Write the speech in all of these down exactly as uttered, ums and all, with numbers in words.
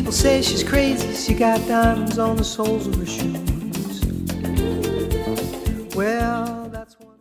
People say she's crazy, she got diamonds on the soles of her shoes. Well, that's one way.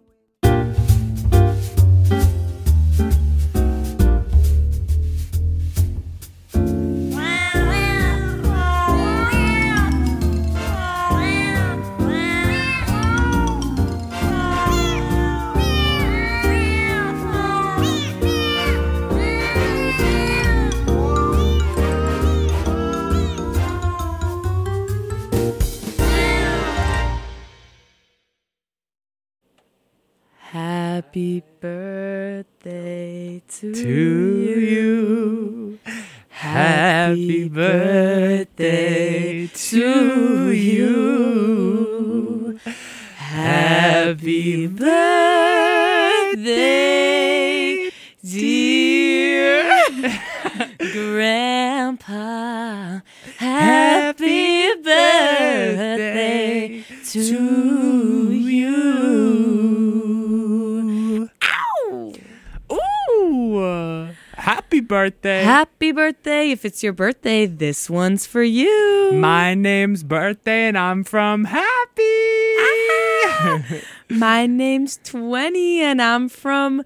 Happy birthday to, To you. you. Happy birthday to you. Happy birthday, dear Grandpa. Happy birthday to you. Ooh, happy birthday. Happy birthday. If it's your birthday, this one's for you. My name's Birthday and I'm from Happy. Ah! My name's twenty and I'm from...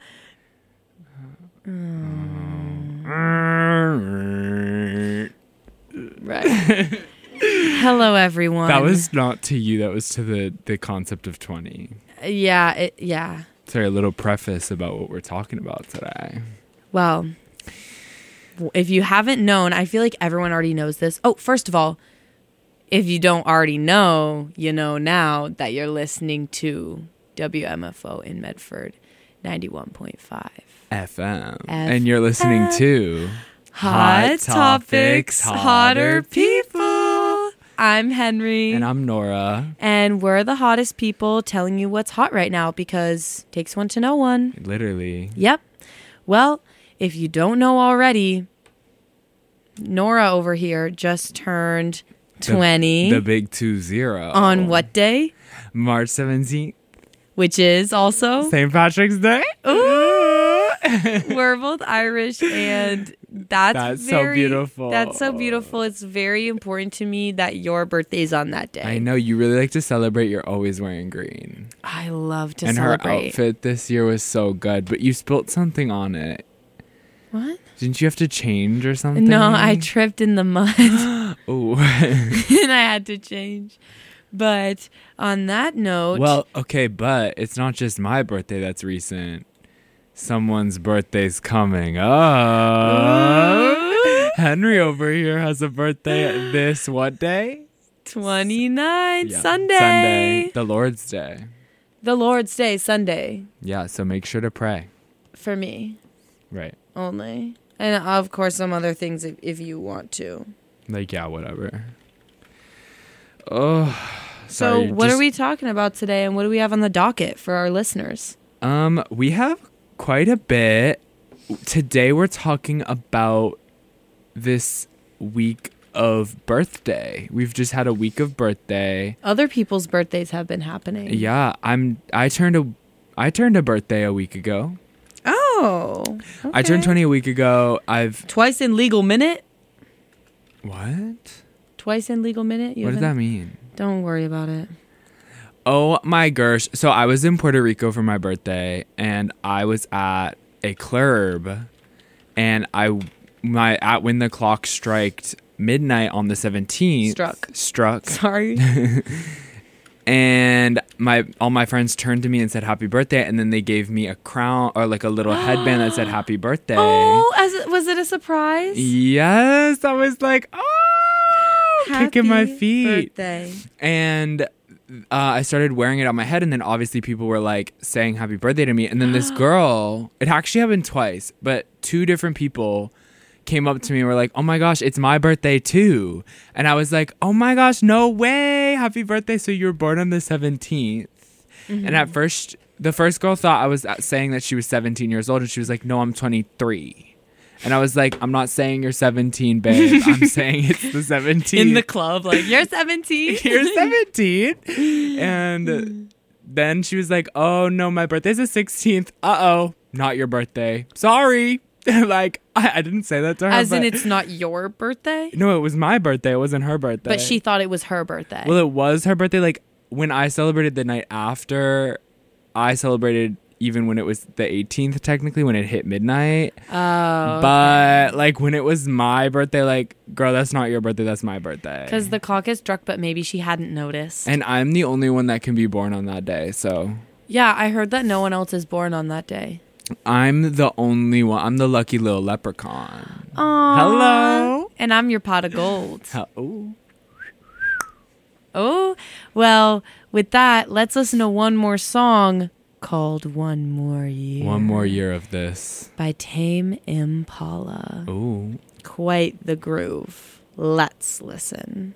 Right. Hello, everyone. That was not to you. That was to the, the concept of twenty. Yeah, it, yeah. Sorry, a little preface about what we're talking about today. Well, if you haven't known, I feel like everyone already knows this. Oh, first of all, if you don't already know, you know now that you're listening to W M F O in Medford, ninety-one point five. F M. F- And you're listening to Hot Topics, Hotter People. I'm Henry. And I'm Nora. And we're the hottest people telling you what's hot right now because it takes one to know one. Literally. Yep. Well, if you don't know already, Nora over here just turned twenty. The, the big two zero. On what day? March seventeenth. Which is also Saint Patrick's Day. Ooh. We're both Irish, and that's, That's very, so beautiful. That's so beautiful. It's very important to me that your birthday's on that day. I know you really like to celebrate. You're always wearing green. I love to and celebrate. her outfit this year was so good, but you spilt something on it. What? Didn't you have to change or something? No, I tripped in the mud. Oh. And I had to change. But on that note... Well, okay, but it's not just my birthday that's recent. Someone's birthday's coming up. Henry over here has a birthday this what day? twenty-ninth, Yeah, Sunday. Sunday, the Lord's Day. The Lord's Day, Sunday. Yeah, so make sure to pray. For me. Right. Only. And of course some other things if, if you want to. Like, yeah, whatever. Oh, So sorry, what just- are we talking about today, and what do we have on the docket for our listeners? Um, we have quite a bit. Today we're talking about this week of birthday. We've just had a week of birthday. Other people's birthdays have been happening. Yeah, I'm I turned a I turned a birthday a week ago. Oh. I turned okay. twenty a week ago. I've Twice in legal minute? What? Twice in legal minute? You What does haven't- that mean? Don't worry about it. Oh my gosh. So I was in Puerto Rico for my birthday and I was at a club and I my at when the clock striked midnight on the seventeenth Struck. struck Sorry. and my all my friends turned to me and said happy birthday, and then they gave me a crown or like a little headband that said happy birthday. Oh, as it, was it a surprise? Yes, I was like, oh, kicking my Happy feet. Birthday. And uh, I started wearing it on my head, and then obviously people were like saying happy birthday to me. And then this girl, it actually happened twice, but two different people came up to me and were like, oh my gosh, it's my birthday too. And I was like, oh my gosh, no way. Happy birthday. So you were born on the seventeenth. Mm-hmm. And at first, the first girl thought I was saying that she was seventeen years old. And she was like, no, I'm twenty-three. And I was like, I'm not saying you're seventeen, babe. I'm saying it's the seventeenth. In the club, like, you're seventeen. You're seventeen. And then she was like, oh no, my birthday's the sixteenth. Uh-oh, not your birthday. Sorry. like, I, I didn't say that to her. As in, but- it's not your birthday? No, it was my birthday. It wasn't her birthday. But she thought it was her birthday. Well, it was her birthday. Like, when I celebrated the night after, I celebrated even when it was the eighteenth, technically, when it hit midnight. Oh. But, like, when it was my birthday, like, girl, that's not your birthday. That's my birthday. Because the clock is struck, but maybe she hadn't noticed. And I'm the only one that can be born on that day, so... Yeah, I heard that no one else is born on that day. I'm the only one. I'm the lucky little leprechaun. Aww. Hello. And I'm your pot of gold. Oh. Oh, well, with that, let's listen to one more song called One More Year. One more year of this. By Tame Impala. Ooh. Quite the groove. Let's listen.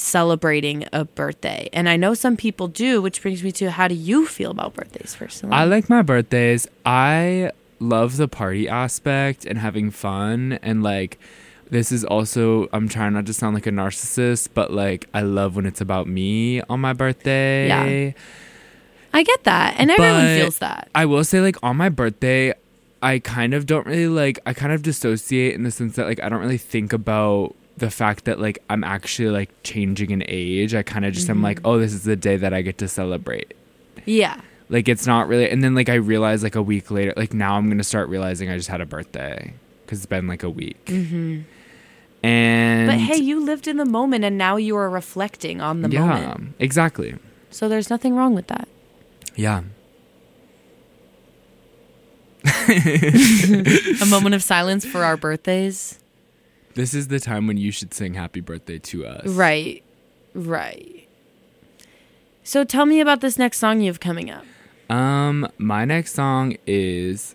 celebrating a birthday. And I know some people do, which brings me to, how do you feel about birthdays personally? I like my birthdays. I love the party aspect and having fun, and like this is also, I'm trying not to sound like a narcissist, but like I love when it's about me on my birthday. Yeah. I get that, and everyone But feels that. I will say, like, on my birthday, I kind of don't really like, I kind of dissociate in the sense that like I don't really think about the fact that like I'm actually like changing an age. I kind of just Mm-hmm. am like, oh, this is the day that I get to celebrate. Yeah. Like it's not really, and then like I realize like a week later, like now I'm gonna start realizing I just had a birthday because it's been like a week. Mm-hmm. And But hey, you lived in the moment, and now you are reflecting on the yeah, moment. exactly. So there's nothing wrong with that. Yeah. A moment of silence for our birthdays. This is the time when you should sing happy birthday to us. Right. Right. So tell me about this next song you have coming up. Um, my next song is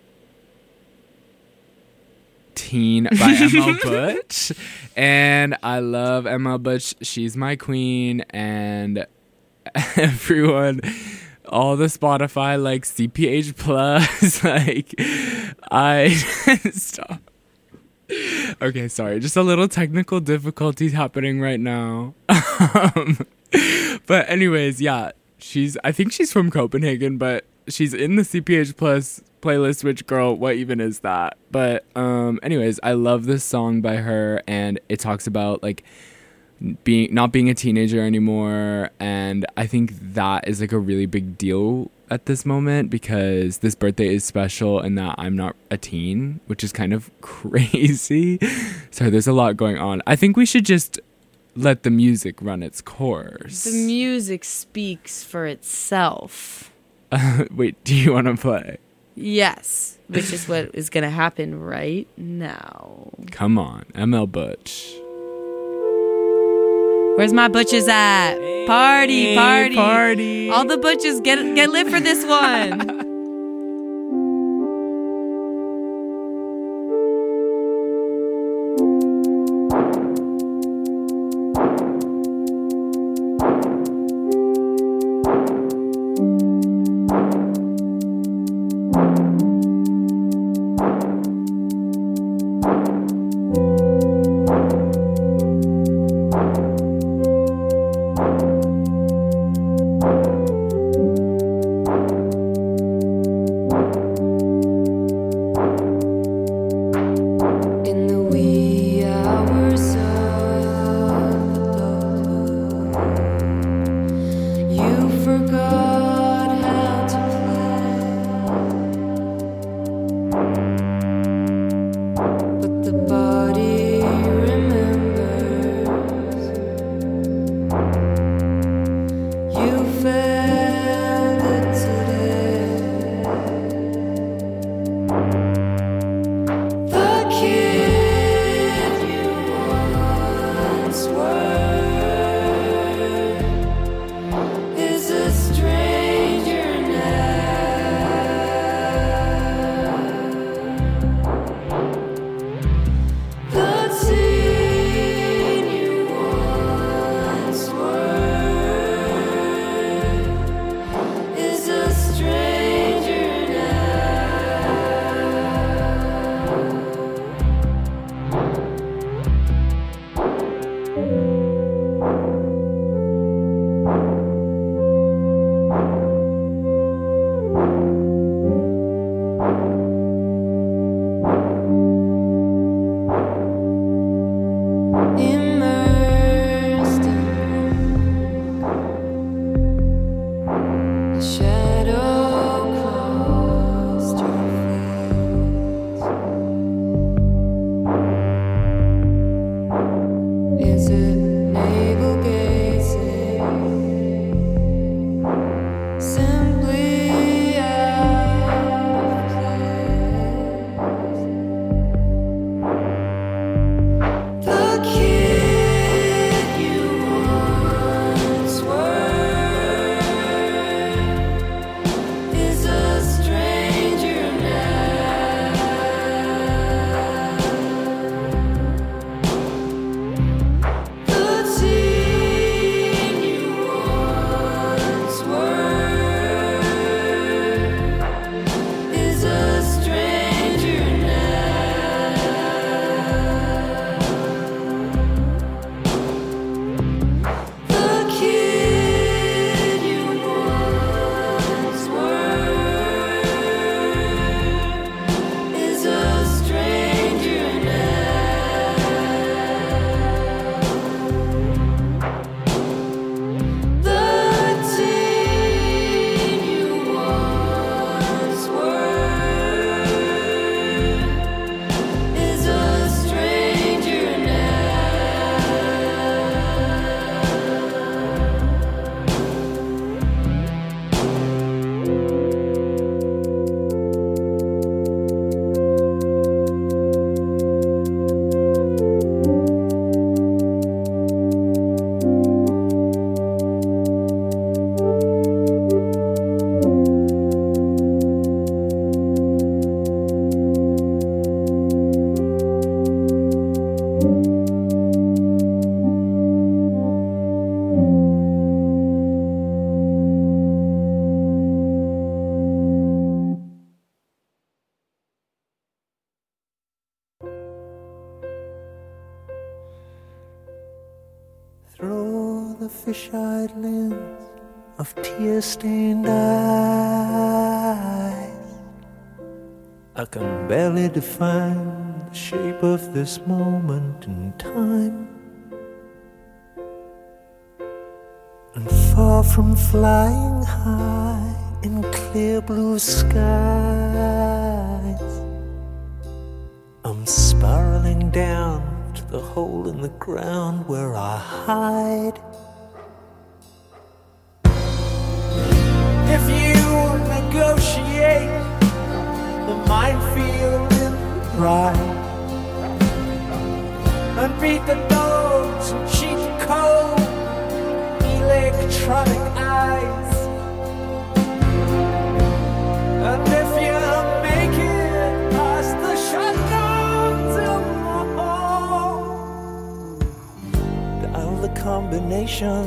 Teen by M L Butch. And I love M L Butch. She's my queen. And everyone, all the Spotify, like C P H Plus, like, I stop. Okay, sorry. Just a little technical difficulties happening right now. Um, but anyways, yeah, she's, I think she's from Copenhagen, but she's in the C P H Plus playlist, which, girl, what even is that? But um, anyways, I love this song by her, and it talks about like being, not being a teenager anymore. And I think that is like a really big deal at this moment, because this birthday is special and that I'm not a teen, which is kind of crazy. So there's a lot going on. I think we should just let the music run its course. The music speaks for itself. Uh, wait, do you want to play? Yes, which is what is going to happen right now. Come on, M L Butch. Where's my butches at? Party, party, party. All the butches get get lit for this one. the fish-eyed lens of tear-stained eyes. I can barely define the shape of this moment in time. And far from flying high in clear blue skies, I'm spiraling down to the hole in the ground where I hide. If you negotiate the minefield in pride and beat the dogs and cheat the cold electronic eyes, and if you make it past the shutdowns in the hall, dial the combination,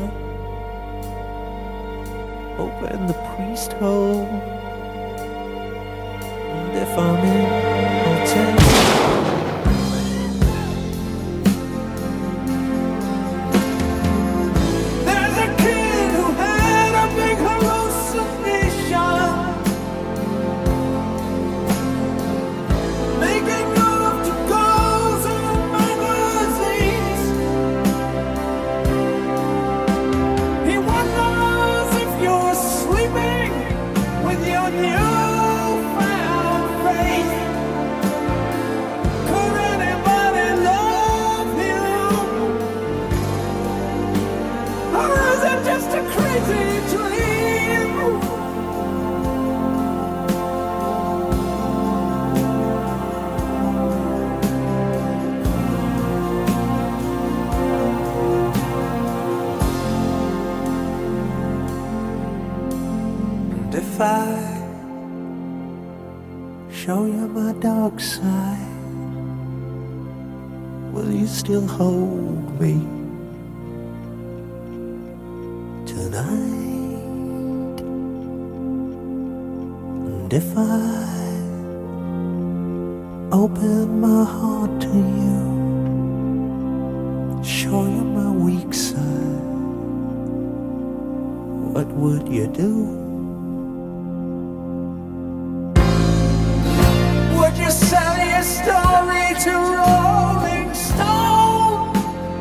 open the priest hole, and if I'm in, I'll tell you. There's a kid who had a big hallucination, making love to girls in magazines. He wonders if you're sleeping with your newfound faith. Could anybody love him? Or is it just a crazy dream? And if I show you my dark side, will you still hold me tonight? And if I open my heart to you, show you my weak side, what would you do? Would you sell your story to Rolling Stone?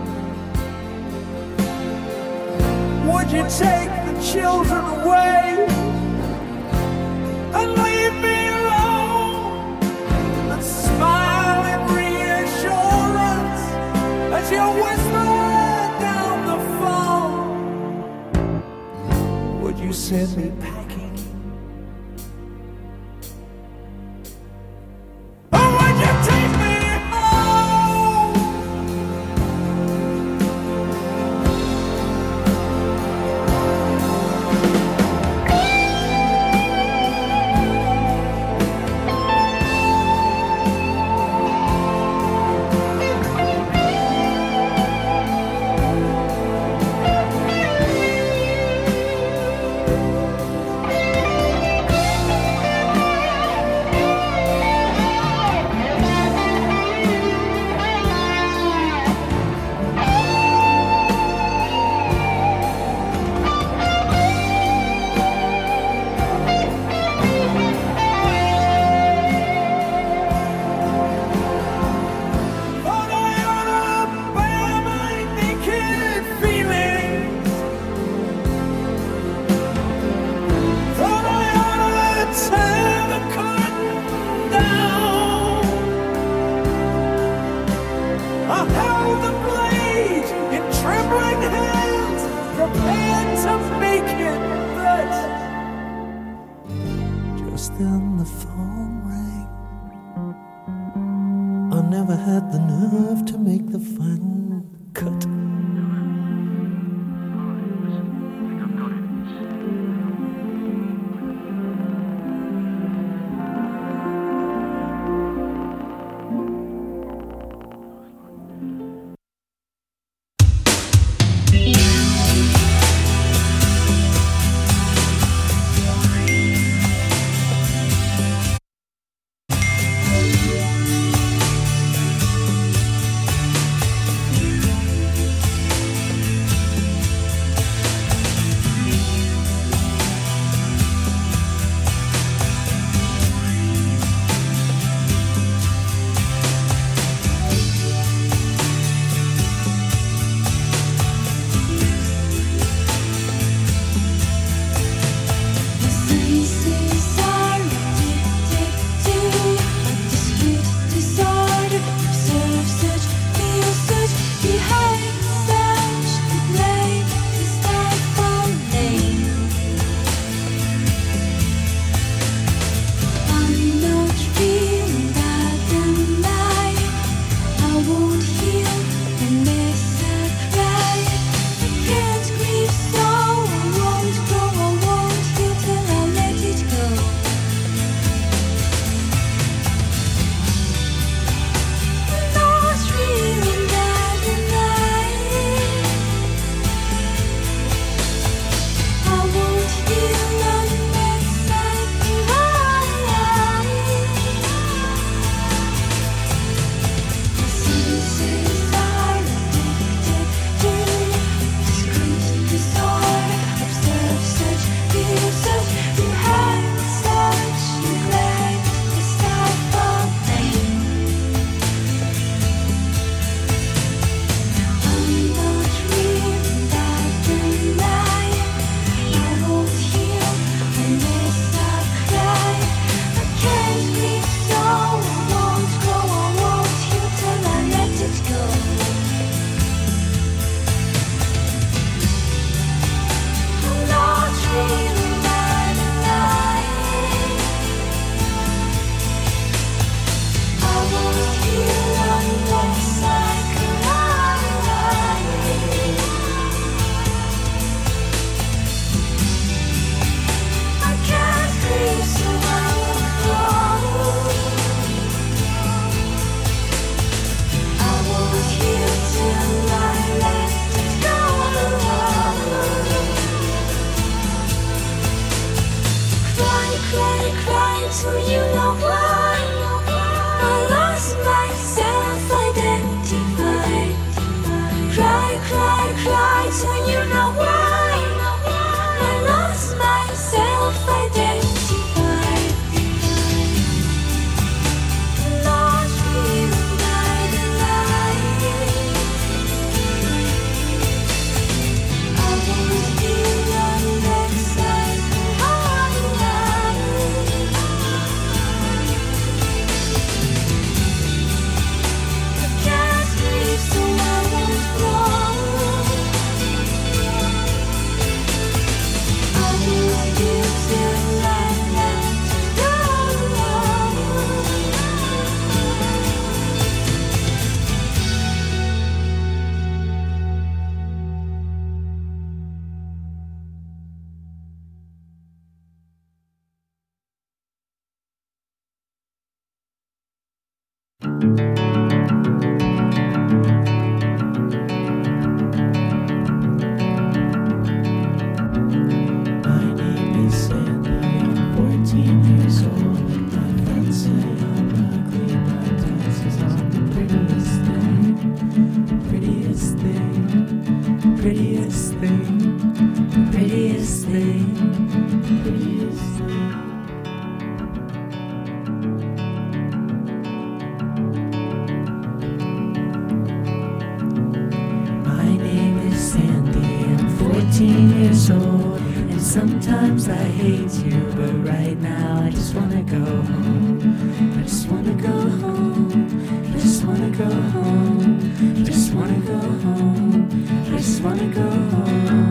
Would you take the children away and leave me alone and smile in reassurance as you whisper down the phone? Would you send me packing? Or would you take me home? Thought I ought to bear my naked feelings. Thought I ought to tear the curtain down. I held the blade in trembling hands, prepared to make it but just then the phone rang. I never had the nerve to make the final cut. cry, cry till you know why. I lost my self-identified. Cry, cry, cry till you know why. I lost my self-identified. Lost you by the light. I was you on that side. I can't sleep, so I won't flow. I was you till I let you go. My name is Sandy, I'm fourteen years old. My friends say I'm ugly, my dad says I'm the prettiest thing. Prettiest thing, prettiest thing, prettiest thing, prettiest thing. My name is Sandy, I'm fourteen years old. And sometimes I hate you, but right now I just wanna go home. I just wanna go home. I just wanna go home. I just wanna go home. I just wanna go home.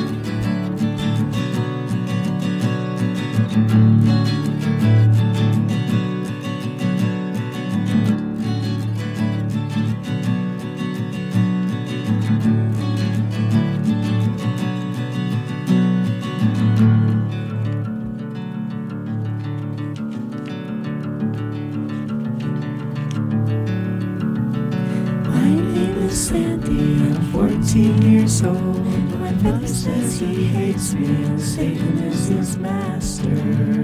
My name is Sandy, I'm fourteen years old. My brother says he hates me and Satan is his master.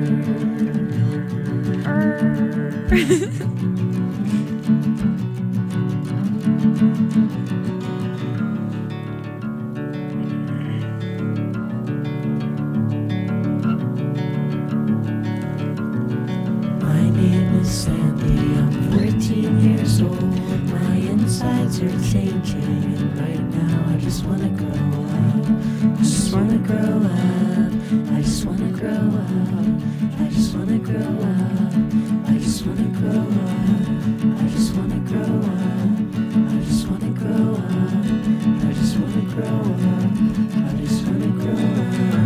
My name is Sandy, I'm fourteen years old. My insides are changing, and right now I just wanna grow up. I just wanna grow up. I just wanna grow up. I just wanna grow up. I just wanna grow up. I just wanna grow up. I just wanna grow up. I just wanna grow up. I just wanna grow up.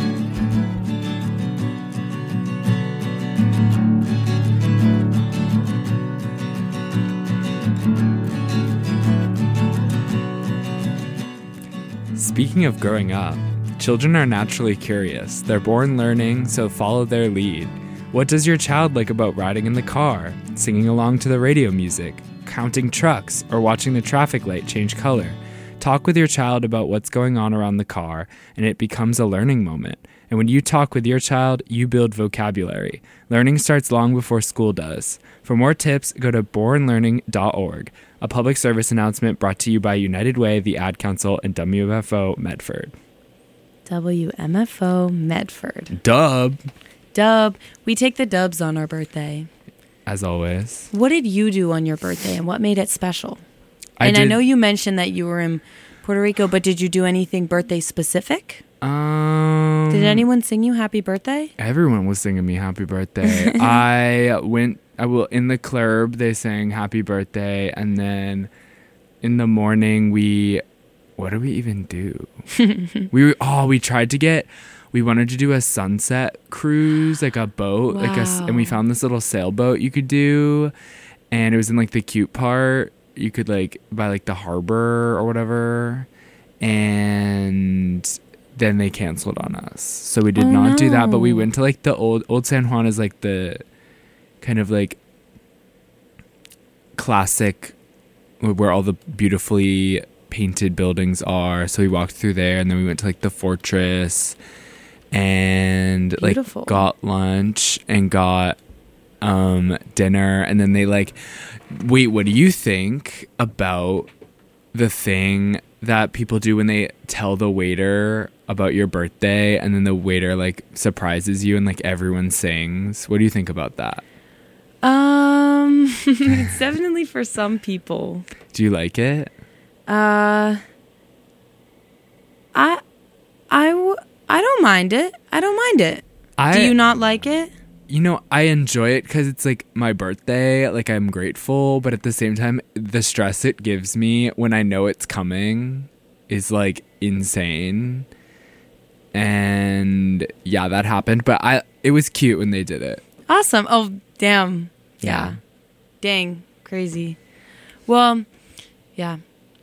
Speaking of growing up, children are naturally curious. They're born learning, so follow their lead. What does your child like about riding in the car, singing along to the radio music, counting trucks, or watching the traffic light change color? Talk with your child about what's going on around the car, and it becomes a learning moment. And when you talk with your child, you build vocabulary. Learning starts long before school does. For more tips, go to born learning dot org. A public service announcement brought to you by United Way, the Ad Council, and W F O Medford. W M F O Medford. Dub, Dub. We take the dubs on our birthday. as always. What did you do on your birthday and what made it special? I and I did- know you mentioned that you were in Puerto Rico, but did you do anything birthday specific? Um, Did anyone sing you happy birthday? Everyone was singing me happy birthday. I went, I will, in the club, they sang happy birthday. And then in the morning, we, what did we even do? we were, oh, we tried to get, we wanted to do a sunset cruise, like a boat, like a, s- and we Wow. found this little sailboat you could do. And it was in like the cute part. You could like, by like the harbor or whatever. And then they canceled on us, so we did Oh, not do that. But we no. went to like the old old San Juan is like the kind of like classic where all the beautifully painted buildings are. So we walked through there, and then we went to like the fortress, and Beautiful. like got lunch and got um dinner, and then they like, wait, what do you think about the thing that people do when they tell the waiter about your birthday and then the waiter like surprises you and like everyone sings? What do you think about that? Um, it's definitely for some people. Do you like it? Uh, I, I, w- I don't mind it. I don't mind it. I, Do you not like it? You know, I enjoy it because it's like my birthday. Like, I'm grateful, but at the same time, the stress it gives me when I know it's coming is like insane. And yeah, that happened, but I it was cute when they did it. Awesome. Oh, damn. Yeah. Yeah. Dang. Crazy. Well, yeah.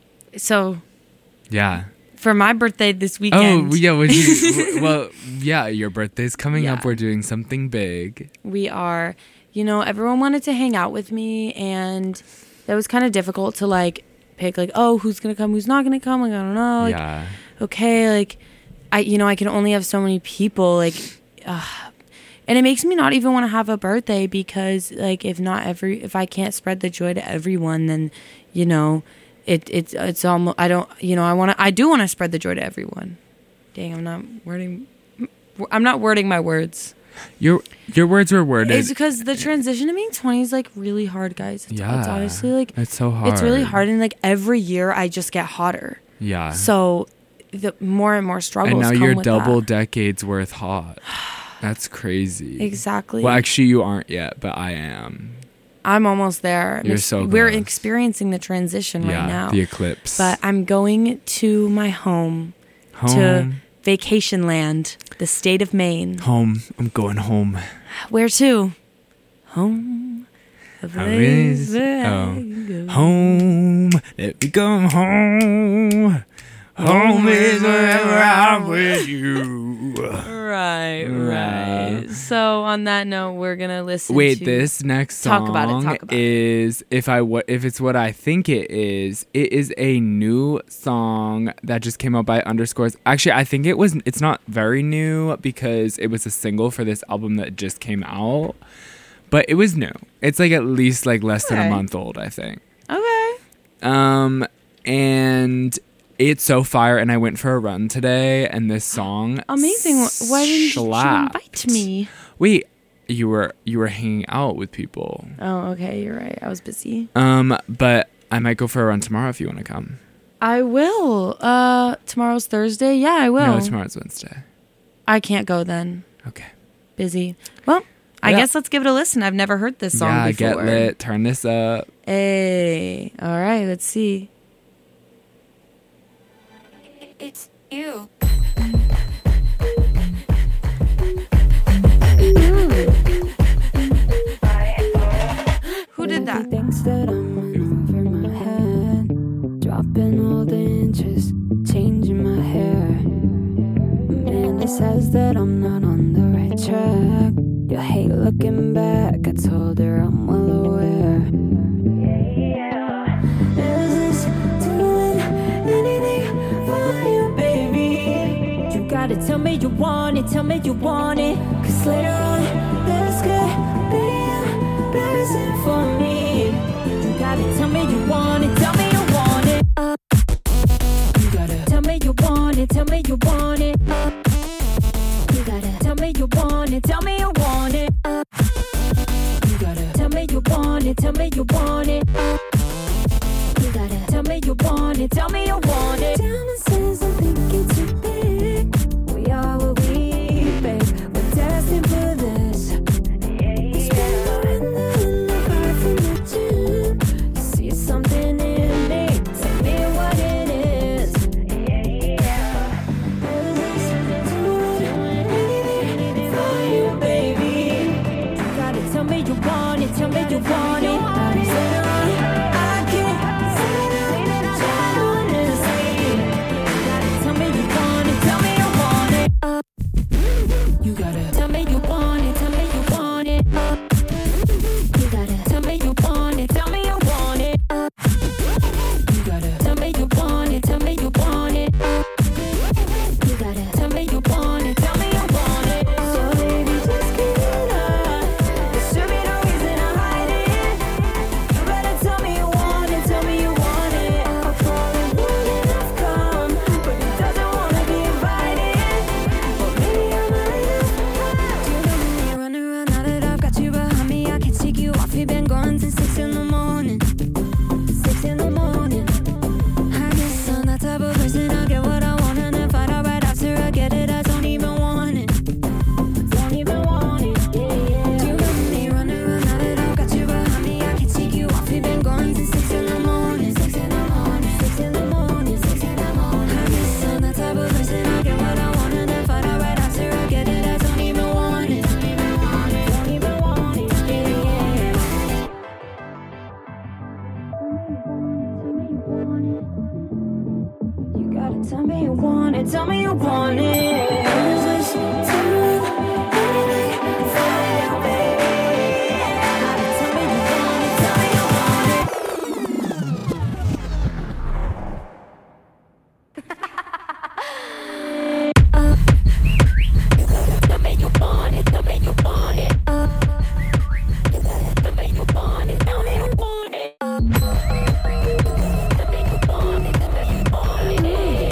So Yeah. for my birthday this weekend, Oh, yeah. Would you, well, yeah, your birthday's coming Yeah. up. We're doing something big. we are, you know, everyone wanted to hang out with me, and that was kind of difficult to like pick, like, oh, who's gonna come, who's not gonna come. Like, I don't know. Like, yeah. okay, like, I, you know, I can only have so many people, like, uh, and it makes me not even want to have a birthday because, like, if not every, if I can't spread the joy to everyone, then, you know, it it's it's almost, I don't, you know, I want to, I do want to spread the joy to everyone. Dang, I'm not wording, I'm not wording my words. Your your words were worded. It's because the transition to being twenty is like really hard, guys. It's, yeah. it's honestly like It's so hard. It's really hard, and like every year I just get hotter. Yeah. So the more and more struggles. And now come you're with double that. decades worth hot. That's crazy. Exactly. Well, actually, you aren't yet, but I am. I'm almost there. You're Ex- so We're close. experiencing the transition yeah, right now. the eclipse. But I'm going to my home, home, to vacation land, the state of Maine. home. I'm going home. Where to? Home. A place where I Oh. can go. Home. Let me come home. Home is wherever I'm with you. Right, Right. right. So on that note, we're gonna listen. Wait, to this next song Talk about it, talk about it. is if I what if it's what I think it is. It is a new song that just came out by Underscores. Actually, I think it was. It's not very new because it was a single for this album that just came out, but it was new. It's like at least like less than Okay. a month old, I think. Okay. Um, and it's so fire. And I went for a run today, and this song Amazing. Wh- Why didn't slapped. you invite me? Wait, you were you were hanging out with people. Oh, okay. You're right. I was busy. Um, but I might go for a run tomorrow if you want to come. I will. Uh, tomorrow's Thursday. Yeah, I will. No, tomorrow's Wednesday. I can't go then. Okay. Busy. Well, I Yeah. guess let's give it a listen. I've never heard this song yeah, before. get lit. Turn this up. Hey. All right. Let's see. It's you. Who did that? Thinks that I'm over my head, dropping all the inches, changing my hair. Amanda says that I'm not on the right track. You hate looking back. I told her I'm well aware. Is this doing anything for you, baby? You gotta tell me you want it, tell me you want it. Cause later on, this could be embarrassing for me. You gotta tell me you want it, tell me you want it. Uh, you gotta tell me you want it, tell me you want it. Uh, you gotta tell me you want it, tell me you want it. Uh, you gotta tell me you want it, tell me you want it. Uh, you gotta tell me you want it, tell me you want it. Diamond says I think it's too big. We are what we, babe. We're destined for this. It's better in the in the car from the gym. You see something in me. Tell me what it is. Is this doing anything for you, baby? You gotta tell me you want it. Tell me you want it. Later on, I can't say that I don't understand. You gotta tell me you want it. Tell me you want it. Uh, you gotta tell me you want it. Tell me you want it. Uh, you gotta tell me you want it. Tell me you want it. Uh, you gotta tell me you want it. Tell me you want it. Uh, you gotta tell me you want it. Tell me you want it. we've been gone since six in the morning. Six in the morning. I guess I'm that type of person. I get what I want and then find out right after I get it. I don't even want it. Don't even want it. Yeah, yeah. Do you remember me running around now that I got you behind me? I can take you off. We've been gone since six in the morning. Six in the morning. Six in the morning. Six in the morning. I guess I'm that type of person. I get what I want and then find out right after I get it. I don't even want it. Don't even want it. Don't even want it. Yeah, yeah. You gotta tell me you want it. Tell me you want it. Is this too anything for you, baby? Gotta tell me you want it. Tell me you want it. Tell me you want it. Tell me you want it. Tell me you want it. Tell me you want it. Tell me you want it. Tell me you want it.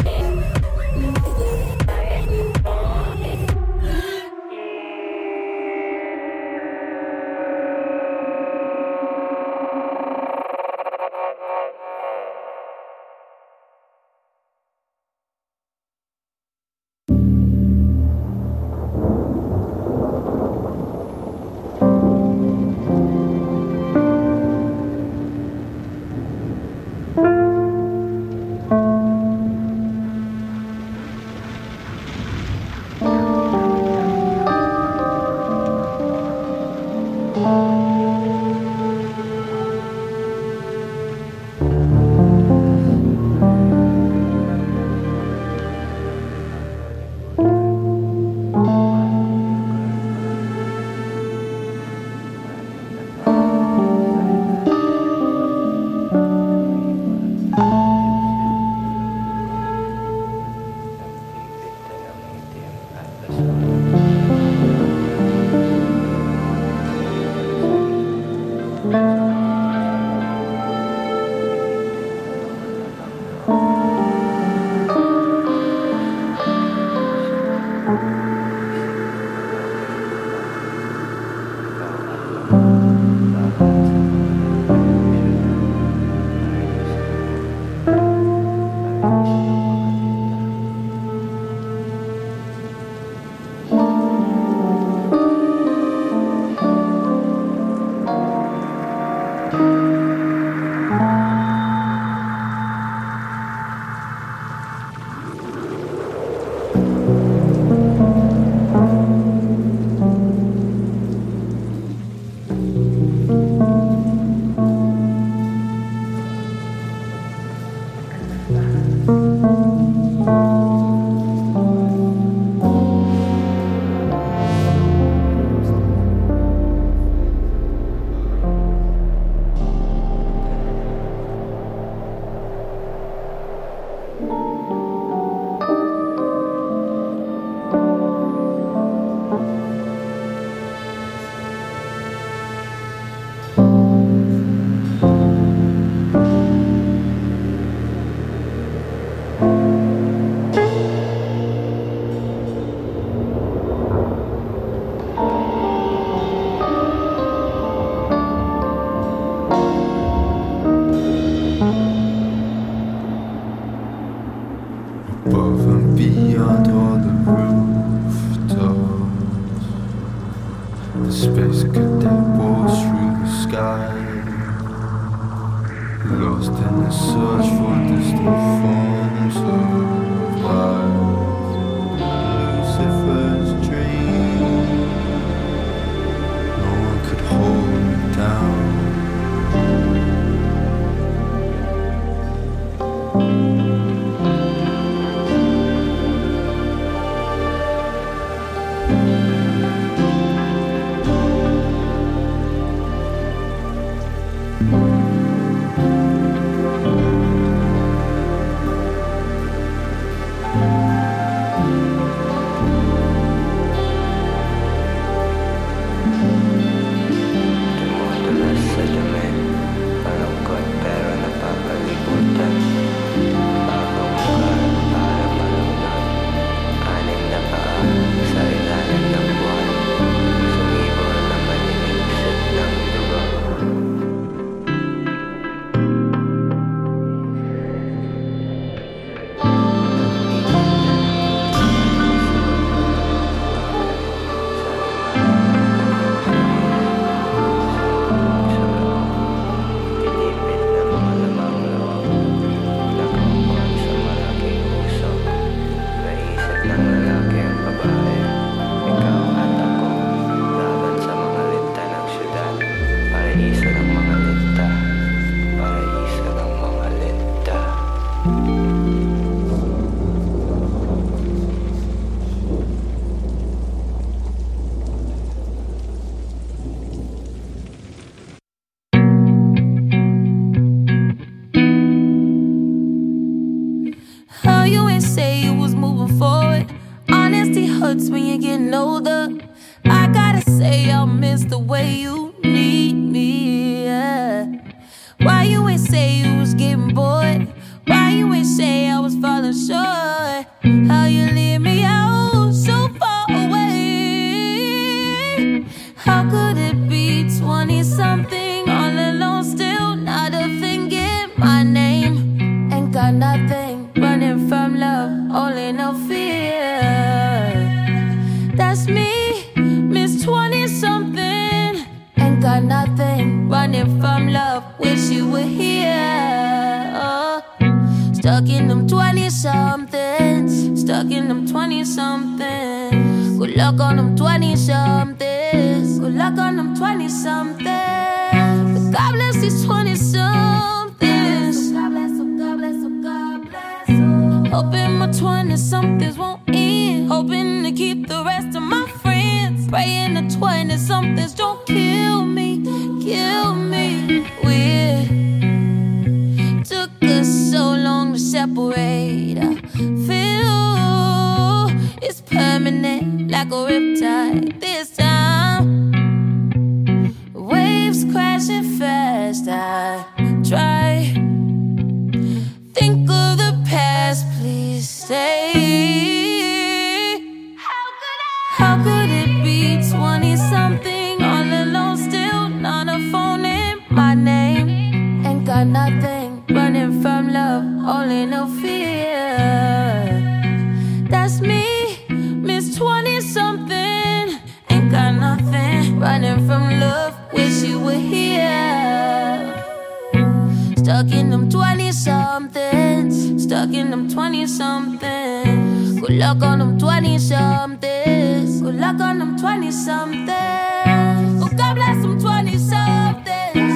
Above and beyond all the rooftops, the space cadet walks through the sky, lost in the search for distant forms of life. Lucifer's dream, no one could hold me down. hurts when you're getting older. I gotta say I'll miss the way you need me, yeah. Why you ain't say you was getting bored? Why you ain't say I was falling short? How you leave me out so far away? How could it be twenty-something all alone, still not a thing in my name? Ain't got nothing, running from love, only no fear. That's me, Miss twenty-something. Ain't got nothing, running from love, wish you were here. Oh. Stuck in them twenty-somethings, stuck in them twenty-somethings. Good luck on them twenty-somethings, good luck on them twenty-somethings. But God bless these twenty-somethings. God bless them, God bless them, God bless them. Hoping my twenty-somethings won't end, hoping to keep the rest of my friends. Praying the twenty-somethings don't kill me, kill me. Weird. Took us so long to separate. I feel it's permanent, like a riptide this time. Waves crashing fast, I try. Think of the past, please stay. How could it be twenty-something all alone, still not a phone in my name? Ain't got nothing, running from love, only no fear. That's me, Miss twenty-something. Ain't got nothing, running from love, wish you were here. Stuck in them twenty-somethings, stuck in them twenty-somethings. Good luck on them twenty-somethings, good luck on them twenty-somethings. Oh, God bless them twenty-somethings.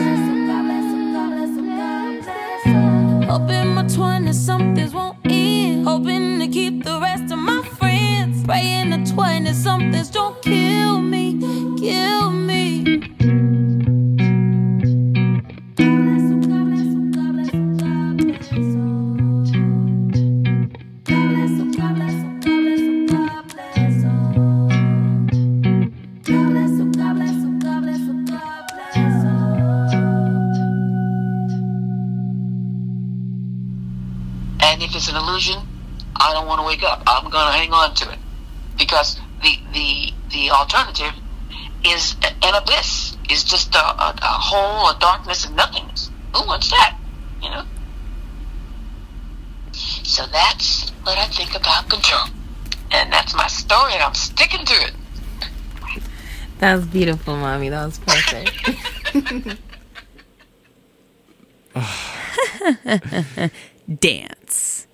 Hoping my twenty-somethings won't end, hoping to keep the rest of my friends. Praying the twenty-somethings don't kill me, kill me. And if it's an illusion, I don't want to wake up. I'm going to hang on to it. Because the the the alternative is an abyss, is just a, a, a hole, a darkness, and nothingness. Who wants that? You know? So that's what I think about control. And that's my story, and I'm sticking to it. That was beautiful, Mommy. That was perfect. Dance.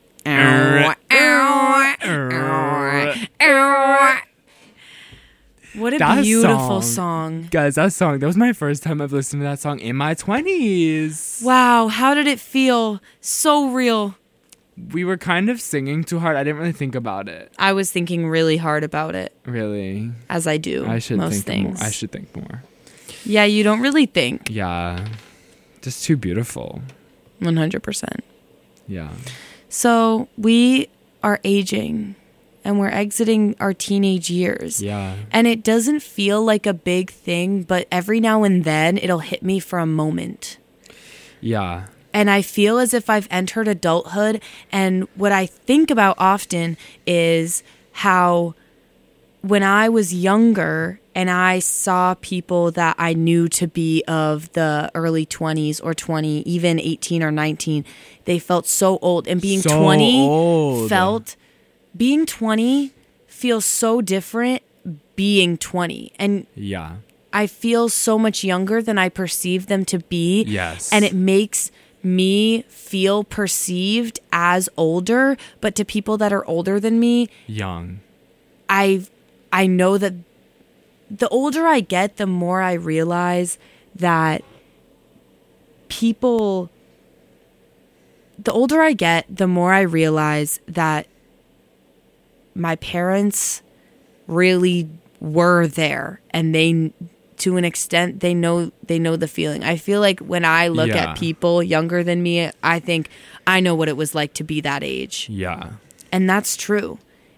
What a That beautiful song. song. Guys, that song, that was my first time I've listened to that song in my twenties. Wow, how did it feel? So real. We were kind of singing too hard. I didn't really think about it. I was thinking really hard about it, Really. as I do I should most think things. more. I should think more. Yeah, you don't really think. Yeah. Just too beautiful. one hundred percent. Yeah. So we are aging and we're exiting our teenage years. Yeah. And it doesn't feel like a big thing, but every now and then it'll hit me for a moment. Yeah. And I feel as if I've entered adulthood. And what I think about often is how when I was younger and I saw people that I knew to be of the early twenties or twenty, even eighteen or nineteen, they felt so old. And being So twenty old. felt, being twenty feels so different being twenty. And Yeah. I feel so much younger than I perceive them to be. Yes. And it makes me feel perceived as older, but to people that are older than me, Young. I I know that the older I get, the more I realize that people the older I get, the more I realize that my parents really were there, and they, to an extent, they know they know the feeling. I feel like when I look Yeah. at people younger than me, I think I know what it was like to be that age. Yeah. And that's true.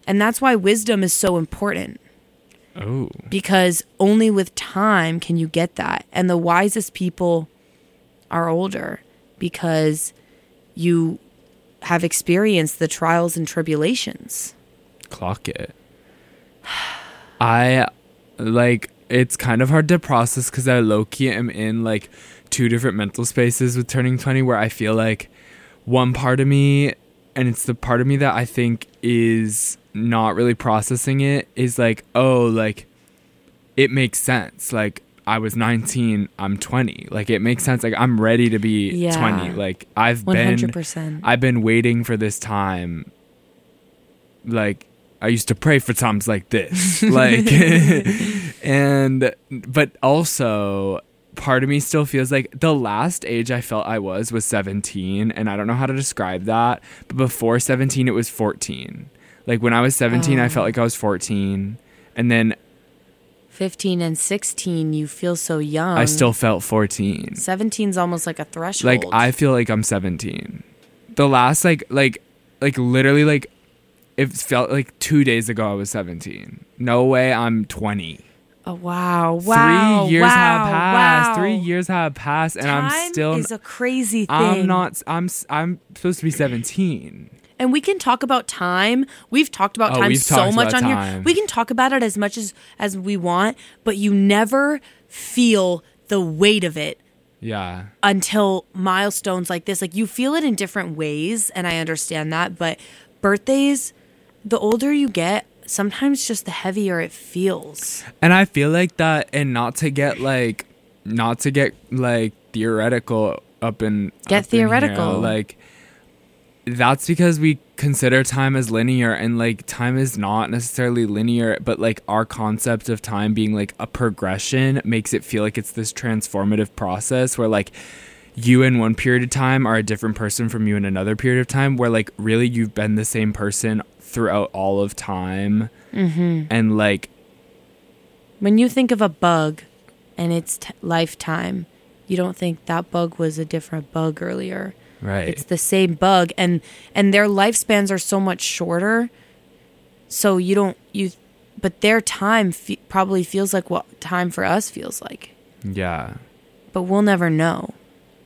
And that's why wisdom is so important. Oh. Because only with time can you get that. And the wisest people are older because you have experienced the trials and tribulations. Clock it. I, like, it's kind of hard to process because I low-key am in, like, two different mental spaces with turning twenty where I feel like one part of me, and it's the part of me that I think is not really processing it, is like, oh, like, it makes sense. Like, I was nineteen, I'm twenty. Like, it makes sense. Like, I'm ready to be Yeah. twenty. Like, I've one hundred been, percent. I've been waiting for this time. Like, I used to pray for times like this. Like, and, but also, part of me still feels like the last age I felt I was was seventeen, and I don't know how to describe that, but before seventeen, it was fourteen. Like, when I was seventeen, I felt like I was fourteen, and then fifteen and sixteen, you feel so young. I still felt fourteen. seventeen's almost like a threshold. Like, I feel like I'm seventeen. The last, like, like, like, literally, like, it felt like two days ago I was seventeen. No way I'm twenty. Oh, wow. Wow. Three years wow, have passed. wow. Three years have passed, and Time I'm still. is a crazy thing. I'm not. I'm. I'm supposed to be seventeen. And we can talk about time. We've talked about Oh, time we've so talked much about on time. here. We can talk about it as much as as we want, but you never feel the weight of it Yeah. until milestones like this. Like, you feel it in different ways, and I understand that, but birthdays, the older you get, sometimes just the heavier it feels. And I feel like that, and not to get like, not to get like theoretical up in Get up in here, theoretical. like, that's because we consider time as linear, and like time is not necessarily linear, but like our concept of time being like a progression makes it feel like it's this transformative process where like you in one period of time are a different person from you in another period of time, where like really you've been the same person throughout all of time. Mm-hmm. And like, When you think of a bug and its t- lifetime, you don't think that bug was a different bug earlier. right. It's the same bug, and and their lifespans are so much shorter. So you don't you, but their time fe- probably feels like what time for us feels like. Yeah. But we'll never know.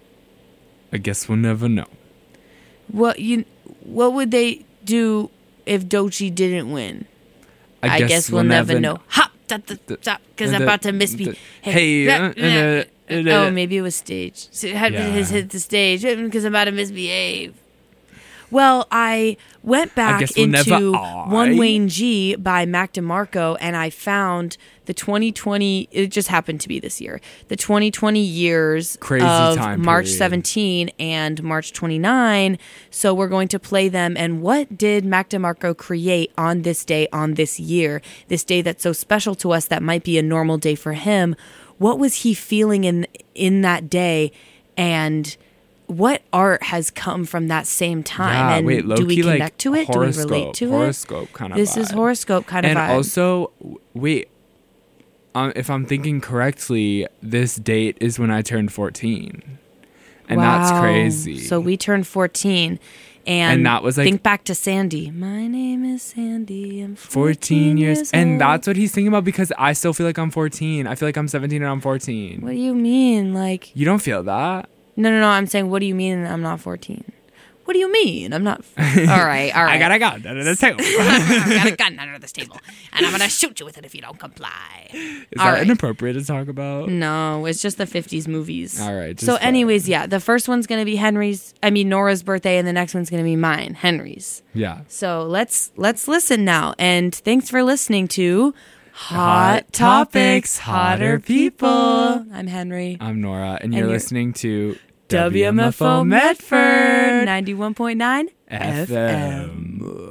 I guess we'll never know. What you what would they do if Doechii didn't win? I, guess, we'll, never know. Hop, because I'm about to misbehave. Hey, uh, uh, uh, uh, Oh, maybe it was staged. So it had Yeah. his hit the stage because I'm about to misbehave. Well, I went back guess we'll into never eye. One Wayne G by Mac DeMarco, and I found the twenty twenty. It just happened to be this year. The twenty twenty years Crazy of time March period. seventeenth and March twenty-ninth. So we're going to play them. And what did Mac DeMarco create on this day, on this year, this day that's so special to us that might be a normal day for him? What was he feeling in in that day, and what art has come from that same time? Yeah, and wait, do low-key, we connect like, to it? Do we relate horoscope- to horoscope it? kind of This is vibe. horoscope kind of And vibe. also, w- wait, um, if I'm thinking correctly, this date is when I turned fourteen. And that's Wow. crazy. So we turned fourteen. And, And that was, like- think back to Sandy. My name is Sandy. I'm fourteen years. And old. that's what he's thinking about, because I still feel like I'm fourteen. I feel like I'm seventeen and I'm fourteen. What do you mean? Like, You don't feel that? no, no, no. I'm saying, what do you mean I'm not fourteen? What do you mean? I'm not. All right, all right. I got a gun under the table. I've got a gun under this table, and I'm gonna shoot you with it if you don't comply. Is All that right. inappropriate to talk about? No, it's just the fifties movies. All right, just So, fine. anyways, yeah, the first one's gonna be Henry's. I mean Nora's birthday, and the next one's gonna be mine, Henry's. Yeah. So let's let's listen now, and thanks for listening to Hot, Hot Topics, Topics, Hotter Hotter People. People. I'm Henry. I'm Nora, and, And you're, you're- listening to W M F O Medford ninety-one point nine F M.